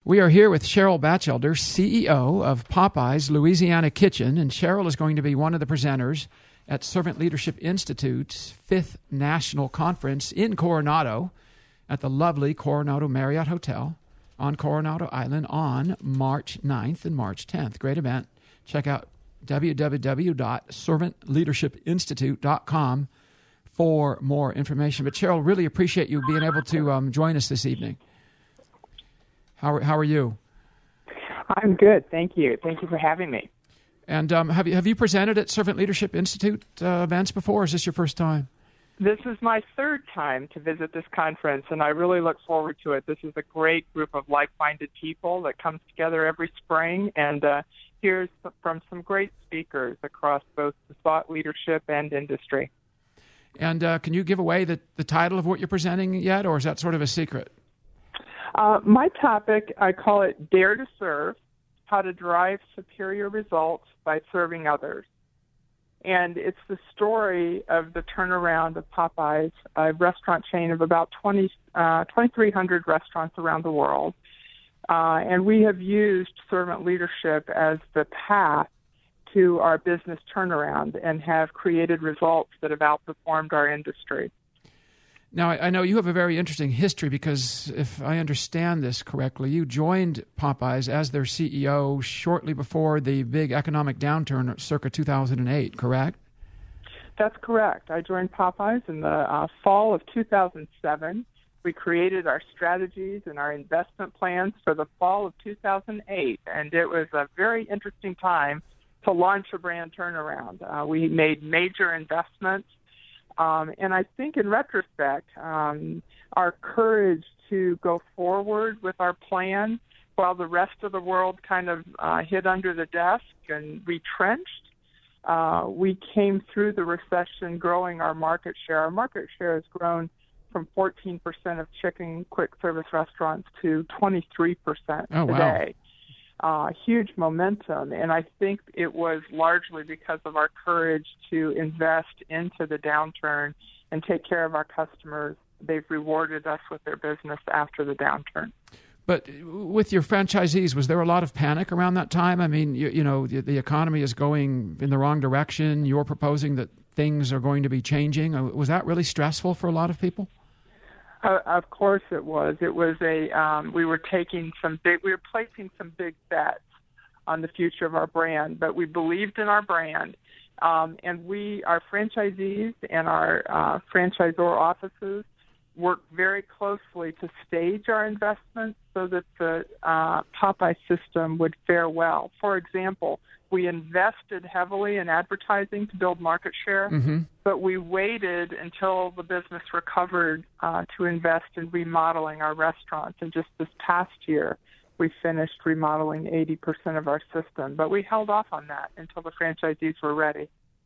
We are here with Cheryl Batchelder, CEO of Popeyes Louisiana Kitchen, and Cheryl is going to be one of the presenters at Servant Leadership Institute's 5th National Conference in Coronado at the lovely Coronado Marriott Hotel on Coronado Island on March 9th and March 10th. Great event. Check out www.servantleadershipinstitute.com for more information. But Cheryl, really appreciate you being able to join us this evening. How are you? I'm good, thank you. Thank you for having me. And have you presented at Servant Leadership Institute events before, or is this your first time? This is my third time to visit this conference, and I really look forward to it. This is a great group of like-minded people that comes together every spring and hears from some great speakers across both the thought leadership and industry. And can you give away the title of what you're presenting yet, or is that sort of a secret? My topic, I call it Dare to Serve, How to Drive Superior Results by Serving Others. And it's the story of the turnaround of Popeyes, a restaurant chain of about 2,300 restaurants around the world. And we have used servant leadership as the path to our business turnaround and have created results that have outperformed our industry. Now, I know you have a very interesting history because, if I understand this correctly, you joined Popeyes as their CEO shortly before the big economic downturn circa 2008, correct? That's correct. I joined Popeyes in the fall of 2007. We created our strategies and our investment plans for the fall of 2008, and it was a very interesting time to launch a brand turnaround. We made major investments. And I think in retrospect, our courage to go forward with our plan while the rest of the world kind of hid under the desk and retrenched, we came through the recession growing our market share. Our market share has grown from 14% of chicken quick service restaurants to 23% today. Wow. Huge momentum, and I think it was largely because of our courage to invest into the downturn and take care of our customers. They've rewarded us with their business after the downturn. But with your franchisees, was there a lot of panic around that time? I mean, you know, the economy is going in the wrong direction. You're proposing that things are going to be changing. Was that really stressful for a lot of people? Of course it was. It was we were placing some big bets on the future of our brand, but we believed in our brand. And our franchisees and our franchisor offices worked very closely to stage our investments so that the Popeye system would fare well. For example, we invested heavily in advertising to build market share, but we waited until the business recovered to invest in remodeling our restaurants. And just this past year, we finished remodeling 80% of our system. But we held off on that until the franchisees were ready.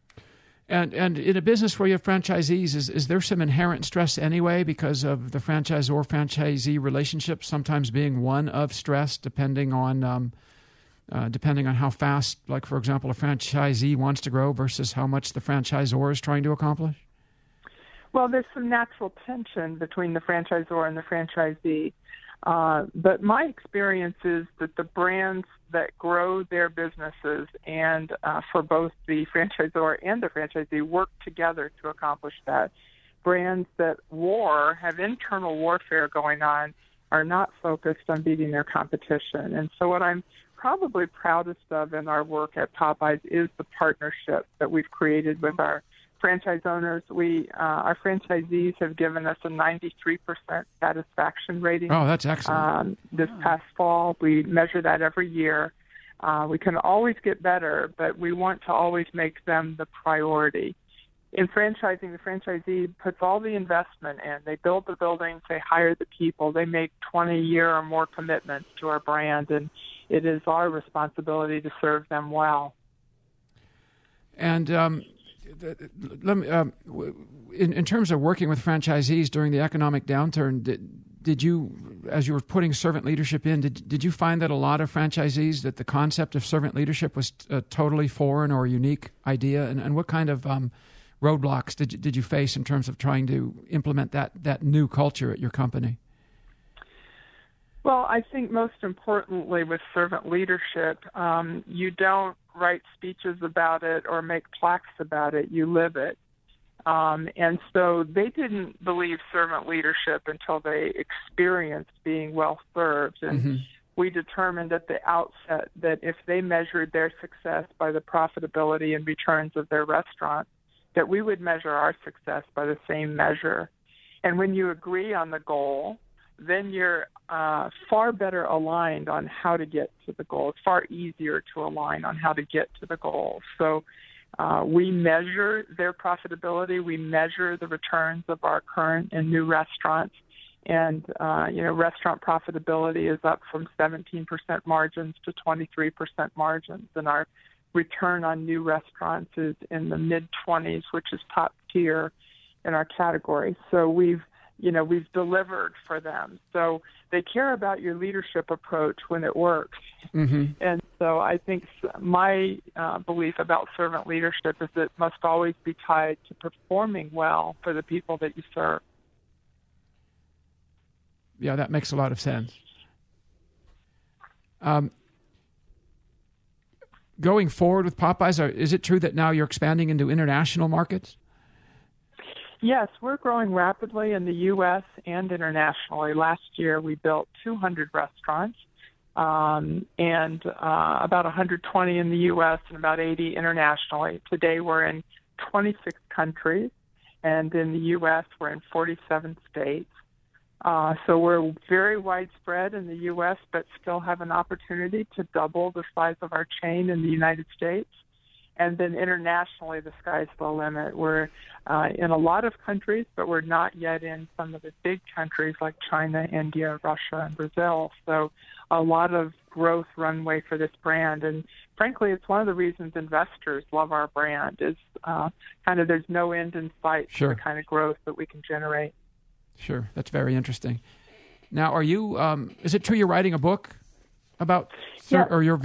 And in a business where you have franchisees, is there some inherent stress anyway because of the franchisor-franchisee relationship sometimes being one of stress depending on how fast, like, for example, a franchisee wants to grow versus how much the franchisor is trying to accomplish? Well, there's some natural tension between the franchisor and the franchisee. But my experience is that the brands that grow their businesses and for both the franchisor and the franchisee work together to accomplish that. Brands that have internal warfare going on are not focused on beating their competition. And so what I'm probably proudest of in our work at Popeyes is the partnership that we've created with our franchise owners. Our franchisees have given us a 93% satisfaction rating. Oh, that's excellent. This past fall, we measure that every year. We can always get better, but we want to always make them the priority. In franchising, the franchisee puts all the investment in. They build the buildings, they hire the people, they make 20-year or more commitments to our brand, and it is our responsibility to serve them well. And in terms of working with franchisees during the economic downturn, did you, as you were putting servant leadership in, did you find that a lot of franchisees that the concept of servant leadership was a totally foreign or unique idea? And what kind of roadblocks did you face in terms of trying to implement that new culture at your company? Well, I think most importantly with servant leadership, you don't write speeches about it or make plaques about it. You live it. And so they didn't believe servant leadership until they experienced being well served. And we determined at the outset that if they measured their success by the profitability and returns of their restaurant, that we would measure our success by the same measure. And when you agree on the goal, then you're far better aligned on how to get to the goal. It's far easier to align on how to get to the goal. So we measure their profitability. We measure the returns of our current and new restaurants. And, restaurant profitability is up from 17% margins to 23% margins. And our return on new restaurants is in the mid-20s, which is top tier in our category. So we've delivered for them. So they care about your leadership approach when it works. And so I think my belief about servant leadership is that it must always be tied to performing well for the people that you serve. Yeah, that makes a lot of sense. Going forward with Popeyes, is it true that now you're expanding into international markets? Yes, we're growing rapidly in the U.S. and internationally. Last year, we built 200 restaurants and about 120 in the U.S. and about 80 internationally. Today, we're in 26 countries, and in the U.S., we're in 47 states. So we're very widespread in the U.S., but still have an opportunity to double the size of our chain in the United States. And then internationally, the sky's the limit. We're in a lot of countries, but we're not yet in some of the big countries like China, India, Russia, and Brazil. So a lot of growth runway for this brand. And frankly, it's one of the reasons investors love our brand is there's no end in sight to the kind of growth that we can generate. Sure. That's very interesting. Now, are you, is it true you're writing a book about or your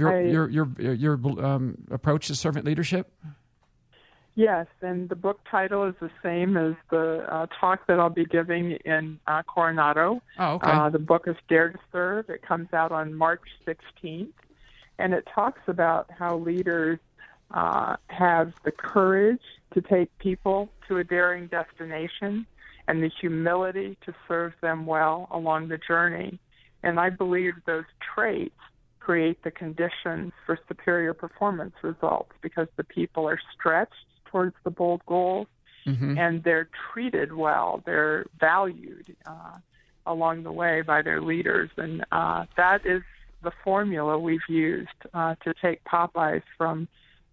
approach to servant leadership? Yes, and the book title is the same as the talk that I'll be giving in Coronado. Oh, okay. The book is Dare to Serve. It comes out on March 16th, and it talks about how leaders have the courage to take people to a daring destination and the humility to serve them well along the journey. And I believe those traits create the conditions for superior performance results because the people are stretched towards the bold goals and they're treated well. They're valued along the way by their leaders. And that is the formula we've used to take Popeyes from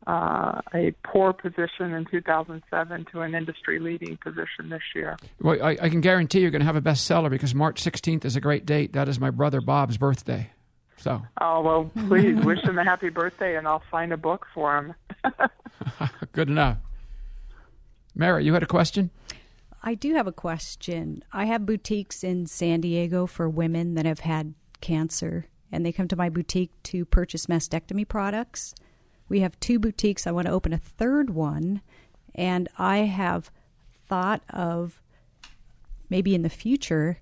a poor position in 2007 to an industry-leading position this year. Well, I can guarantee you're going to have a bestseller because March 16th is a great date. That is my brother Bob's birthday. So. Oh, well, please wish him a happy birthday, and I'll sign a book for him. Good enough. Mary, you had a question? I do have a question. I have boutiques in San Diego for women that have had cancer, and they come to my boutique to purchase mastectomy products. We have 2 boutiques. I want to open a third one, and I have thought of maybe in the future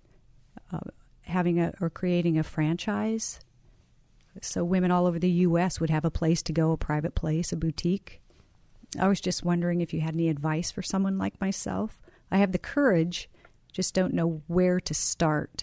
creating a franchise so women all over the U.S. would have a place to go, a private place, a boutique. I was just wondering if you had any advice for someone like myself. I have the courage, just don't know where to start.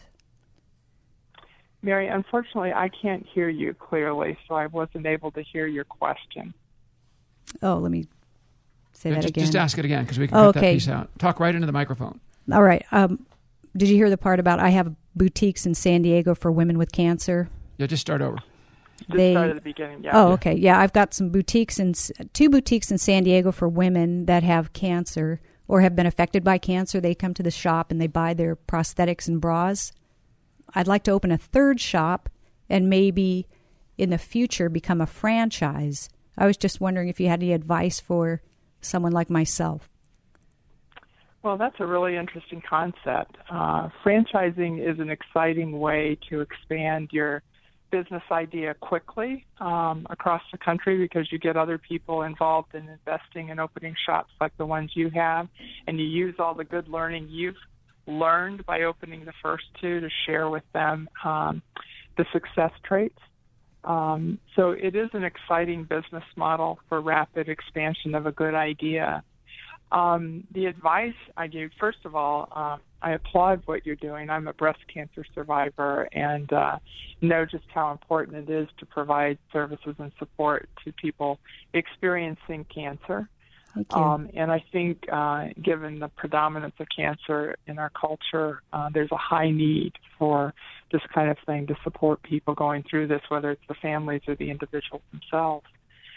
Mary, unfortunately, I can't hear you clearly, so I wasn't able to hear your question. Oh, let me say that again. Just ask it again because we can cut that piece out. Talk right into the microphone. All right. Did you hear the part about I have boutiques in San Diego for women with cancer? Yeah, just start over. Start at the beginning, yeah. Oh, okay. Yeah, I've got some boutiques 2 boutiques in San Diego for women that have cancer or have been affected by cancer. They come to the shop and they buy their prosthetics and bras. I'd like to open a third shop and maybe in the future become a franchise. I was just wondering if you had any advice for someone like myself. Well, that's a really interesting concept. Franchising is an exciting way to expand your business idea quickly across the country because you get other people involved in investing and opening shops like the ones you have, and you use all the good learning you've learned by opening the first 2 to share with them. the success traits. So it is an exciting business model for rapid expansion of a good idea. The advice I give, first of all, I applaud what you're doing. I'm a breast cancer survivor and know just how important it is to provide services and support to people experiencing cancer. Thank you. And I think given the predominance of cancer in our culture, there's a high need for this kind of thing to support people going through this, whether it's the families or the individuals themselves.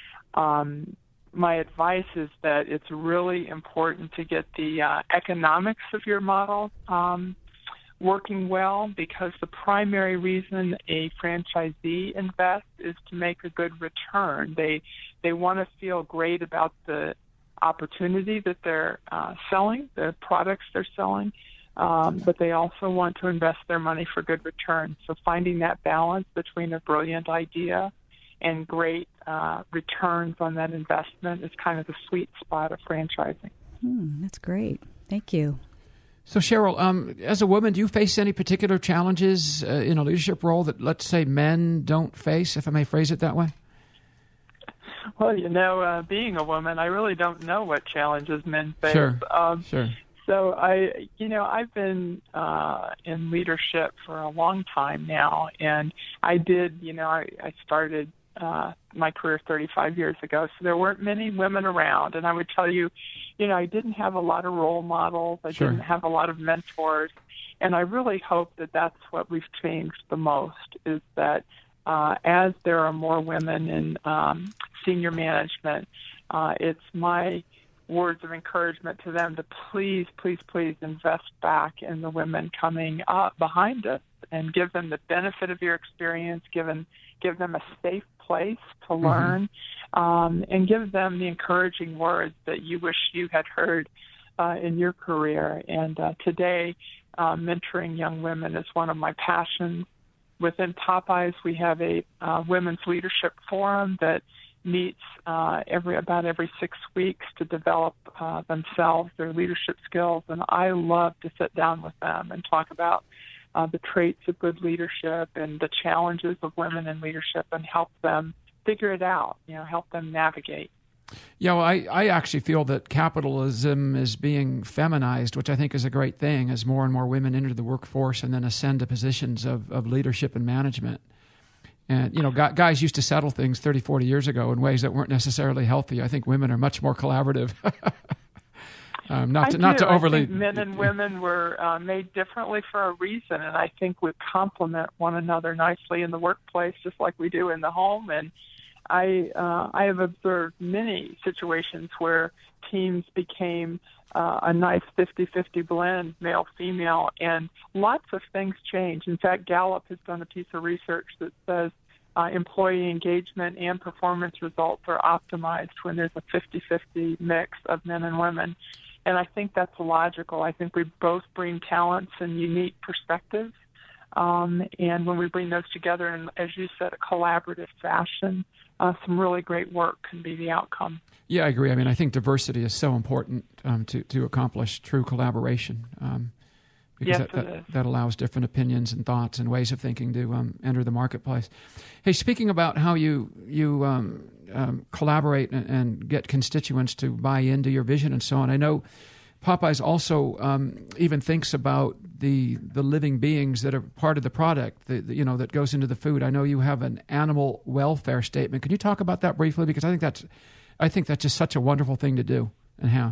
My advice is that it's really important to get the economics of your model working well, because the primary reason a franchisee invests is to make a good return. They want to feel great about the opportunity that they're selling, the products they're selling, but they also want to invest their money for good return. So finding that balance between a brilliant idea and great returns on that investment is kind of the sweet spot of franchising. That's great. Thank you. So, Cheryl, as a woman, do you face any particular challenges in a leadership role that, let's say, men don't face, if I may phrase it that way? Well, being a woman, I really don't know what challenges men face. Sure. So I've been in leadership for a long time now, and I started my career 35 years ago, so there weren't many women around. And I would tell you, I didn't have a lot of role models. I didn't have a lot of mentors. And I really hope that that's what we've changed the most, is that as there are more women in senior management, it's my words of encouragement to them to please, please, please invest back in the women coming up behind us and give them the benefit of your experience, give them a safe place to learn, and give them the encouraging words that you wish you had heard in your career. And today, mentoring young women is one of my passions. Within Popeyes, we have a women's leadership forum that meets about every 6 weeks to develop themselves, their leadership skills, and I love to sit down with them and talk about the traits of good leadership and the challenges of women in leadership and help them figure it out, help them navigate. Yeah, well, I actually feel that capitalism is being feminized, which I think is a great thing as more and more women enter the workforce and then ascend to positions of leadership and management. And, guys used to settle things 30, 40 years ago in ways that weren't necessarily healthy. I think women are much more collaborative. Not to overly. I think men and women were made differently for a reason, and I think we complement one another nicely in the workplace, just like we do in the home. And I have observed many situations where teams became a nice 50-50 blend, male-female, and lots of things change. In fact, Gallup has done a piece of research that says employee engagement and performance results are optimized when there's a 50-50 mix of men and women. And I think that's logical. I think we both bring talents and unique perspectives. And when we bring those together in, as you said, a collaborative fashion, some really great work can be the outcome. Yeah, I agree. I mean, I think diversity is so important to accomplish true collaboration. Because that allows different opinions and thoughts and ways of thinking to enter the marketplace. Hey, speaking about how you collaborate and get constituents to buy into your vision and so on, I know Popeyes also even thinks about the living beings that are part of the product, that goes into the food. I know you have an animal welfare statement. Can you talk about that briefly? Because I think that's just such a wonderful thing to do and how.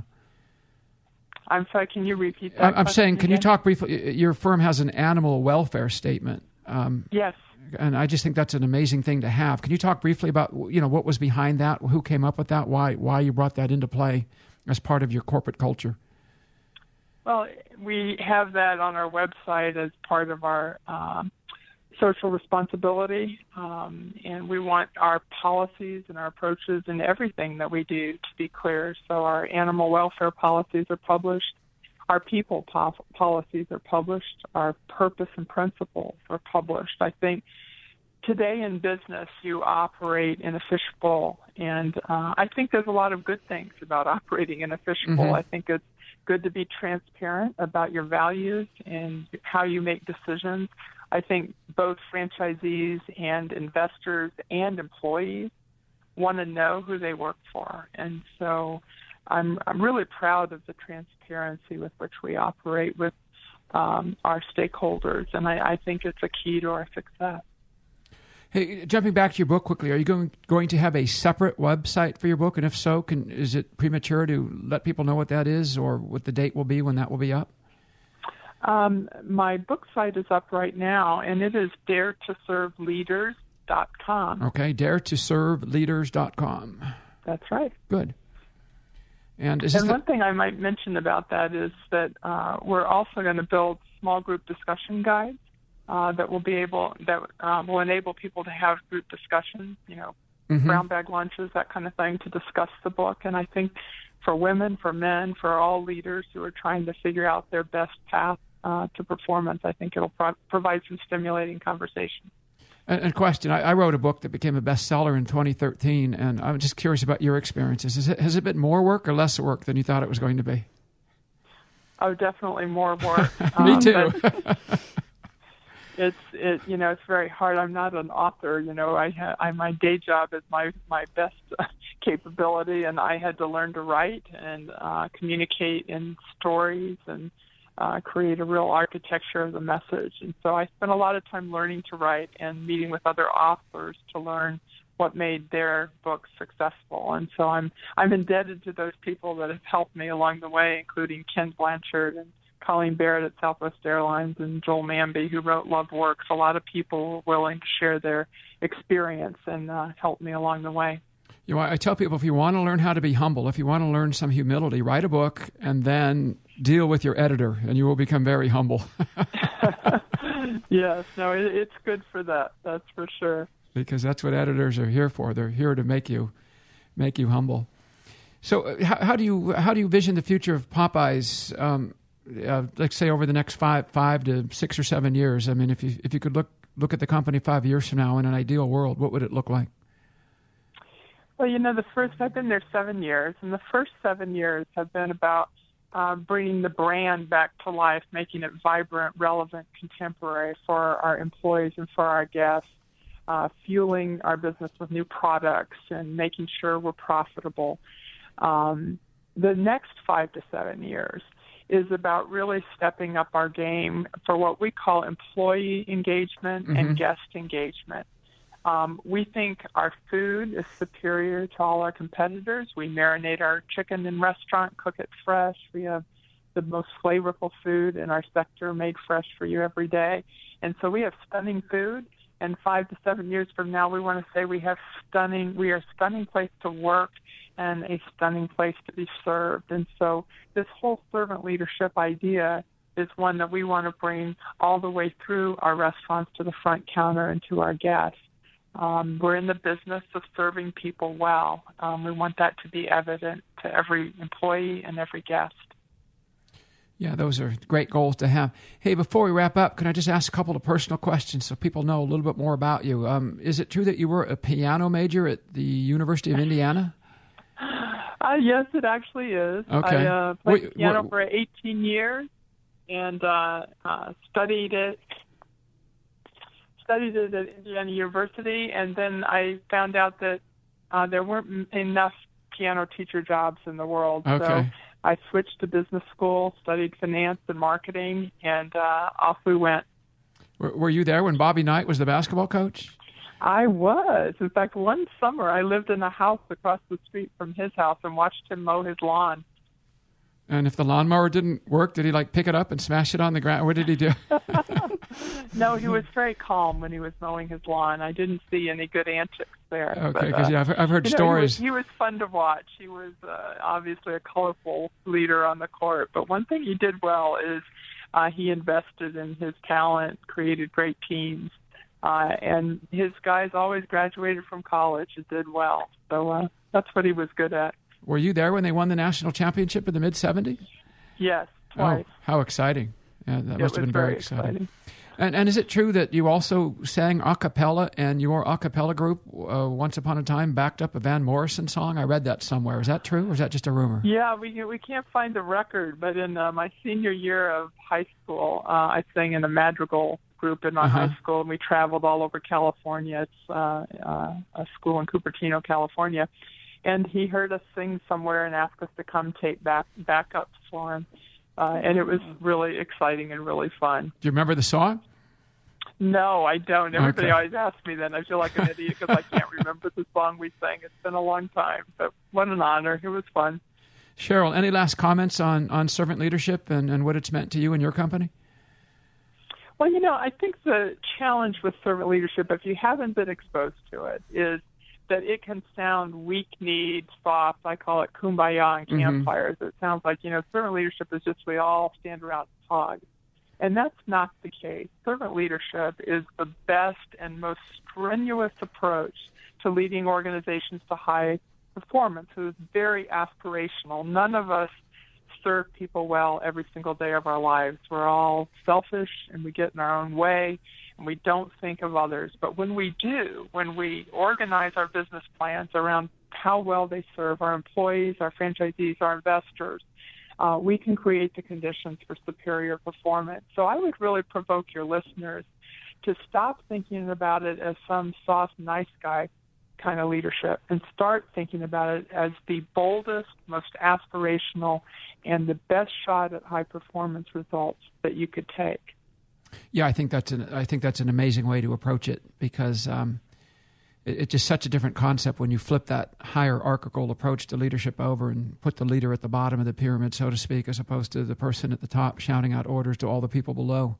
I'm sorry, can you repeat that? I'm saying, can again? you talk briefly? Your firm has an animal welfare statement. Yes. And I just think that's an amazing thing to have. Can you talk briefly about, what was behind that? Who came up with that? Why you brought that into play as part of your corporate culture? Well, we have that on our website as part of our social responsibility, and we want our policies and our approaches and everything that we do to be clear. So our animal welfare policies are published, our people policies are published, our purpose and principles are published. I think today in business you operate in a fishbowl, and I think there's a lot of good things about operating in a fishbowl. Mm-hmm. I think it's good to be transparent about your values and how you make decisions. I think both franchisees and investors and employees want to know who they work for. And so I'm really proud of the transparency with which we operate with our stakeholders, and I think it's a key to our success. Hey, jumping back to your book quickly, are you going to have a separate website for your book? And if so, is it premature to let people know what that is or what the date will be when that will be up? My book site is up right now, and it is daretoserveleaders.com. Okay, daretoserveleaders.com. That's right. Good. And one thing I might mention about that is that we're also going to build small group discussion guides that will enable people to have group discussions, brown bag lunches, that kind of thing, to discuss the book. And I think for women, for men, for all leaders who are trying to figure out their best path to performance, I think it'll provide some stimulating conversation. And question, I wrote a book that became a bestseller in 2013, and I'm just curious about your experiences. Has it been more work or less work than you thought it was going to be? Oh, definitely more work. Me too. It's very hard. I'm not an author. My day job is my best capability, and I had to learn to write and communicate in stories and create a real architecture of the message. And so I spent a lot of time learning to write and meeting with other authors to learn what made their books successful. And so I'm indebted to those people that have helped me along the way, including Ken Blanchard and Colleen Barrett at Southwest Airlines and Joel Manby, who wrote Love Works. A lot of people were willing to share their experience and help me along the way. I tell people, if you want to learn how to be humble, if you want to learn some humility, write a book and then deal with your editor, and you will become very humble. Yes, no, it's good for that. That's for sure. Because that's what editors are here for. They're here to make you humble. So, how do you vision the future of Popeyes? Let's say over the next 5 to 6 or 7 years. I mean, if you could look at the company 5 years from now in an ideal world, what would it look like? Well, I've been there 7 years, and the first 7 years have been about bringing the brand back to life, making it vibrant, relevant, contemporary for our employees and for our guests, fueling our business with new products and making sure we're profitable. The next 5 to 7 years is about really stepping up our game for what we call employee engagement and guest engagement. We think our food is superior to all our competitors. We marinate our chicken in restaurant, cook it fresh. We have the most flavorful food in our sector made fresh for you every day. And so we have stunning food. And 5 to 7 years from now, we want to say we are a stunning place to work and a stunning place to be served. And so this whole servant leadership idea is one that we want to bring all the way through our restaurants to the front counter and to our guests. We're in the business of serving people well. We want that to be evident to every employee and every guest. Yeah, those are great goals to have. Hey, before we wrap up, can I just ask a couple of personal questions so people know a little bit more about you? Is it true that you were a piano major at the University of Indiana? Yes, it actually is. Okay. I played piano for 18 years and studied it at Indiana University, and then I found out that there weren't enough piano teacher jobs in the world. Okay. So I switched to business school, studied finance and marketing, and off we went. Were you there when Bobby Knight was the basketball coach? I was. In fact, one summer I lived in a house across the street from his house and watched him mow his lawn. And if the lawnmower didn't work, did he pick it up and smash it on the ground? What did he do? No, he was very calm when he was mowing his lawn. I didn't see any good antics there. Okay, because I've heard stories. He was fun to watch. He was obviously a colorful leader on the court. But one thing he did well is he invested in his talent, created great teams. And his guys always graduated from college and did well. So that's what he was good at. Were you there when they won the national championship in the mid-'70s? Yes, twice. Oh, how exciting. Yeah, that must have been very exciting. And is it true that you also sang a cappella, and your a cappella group, once upon a time, backed up a Van Morrison song? I read that somewhere. Is that true, or is that just a rumor? Yeah, we can't find the record, but in my senior year of high school, I sang in a madrigal group in my high school, and we traveled all over California. It's a school in Cupertino, California. And he heard us sing somewhere and asked us to come tape backups for him. And it was really exciting and really fun. Do you remember the song? No, I don't. Everybody always asks me that. I feel like an idiot because I can't remember the song we sang. It's been a long time, but what an honor. It was fun. Cheryl, any last comments on servant leadership and what it's meant to you and your company? Well, I think the challenge with servant leadership, if you haven't been exposed to it, is that it can sound weak-kneed, soft. I call it kumbaya and campfires. It sounds like, servant leadership is just we all stand around and talk. And that's not the case. Servant leadership is the best and most strenuous approach to leading organizations to high performance. It is very aspirational. None of us serve people well every single day of our lives. We're all selfish and we get in our own way and we don't think of others. But when we do, when we organize our business plans around how well they serve our employees, our franchisees, our investors, we can create the conditions for superior performance. So I would really provoke your listeners to stop thinking about it as some soft, nice guy kind of leadership and start thinking about it as the boldest, most aspirational, and the best shot at high performance results that you could take. Yeah, I think that's an amazing way to approach it because it's just such a different concept when you flip that hierarchical approach to leadership over and put the leader at the bottom of the pyramid, so to speak, as opposed to the person at the top shouting out orders to all the people below.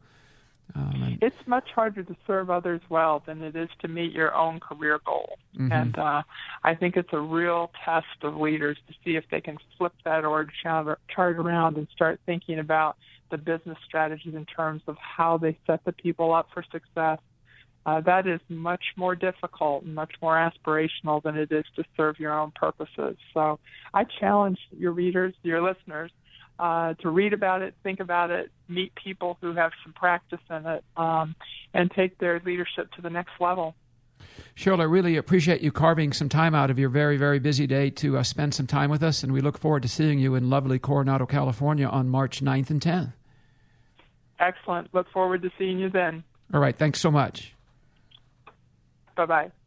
It's much harder to serve others well than it is to meet your own career goal. And I think it's a real test of leaders to see if they can flip that org chart around and start thinking about the business strategies in terms of how they set the people up for success. That is much more difficult and much more aspirational than it is to serve your own purposes. So I challenge your readers, your listeners, to read about it, think about it, meet people who have some practice in it, and take their leadership to the next level. Cheryl, I really appreciate you carving some time out of your very, very busy day to spend some time with us, and we look forward to seeing you in lovely Coronado, California on March 9th and 10th. Excellent. Look forward to seeing you then. All right. Thanks so much. Bye-bye.